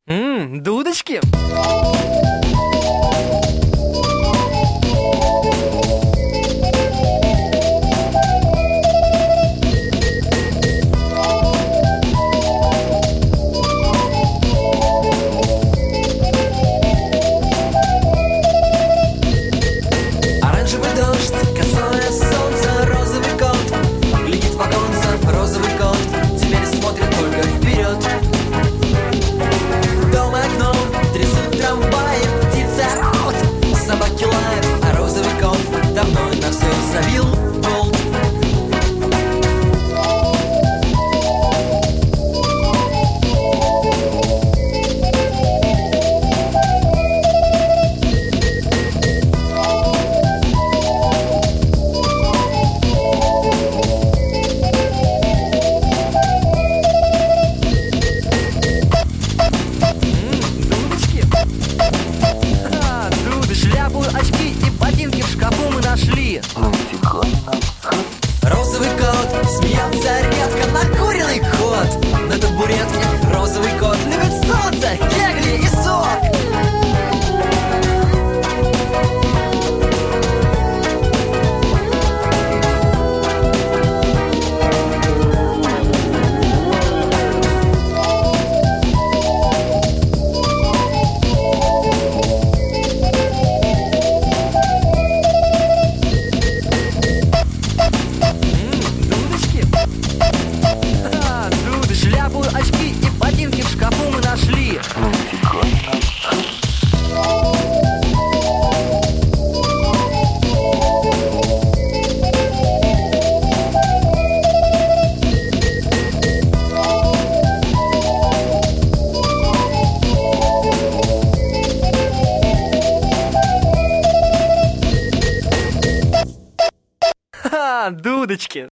Дудочки? Оранжевый дождь, косое солнце, розовый кот глядит в оконце, розовый кот теперь смотрит только вперед. Дом и окно трясут трамваи, птицы орут, собаки лают, а розовый кот давно на все забил болт. Дудочки? Дуды, шляпу, очки и ботинки в шкафу мы нашли. Розовый кот смеется редко, накуренный кот на табуретке. Розовый кот любит солнце, кегли и сок. Дудочки? Дуды, шляпу, очки и ботинки в шкафу мы нашли. Дудочки.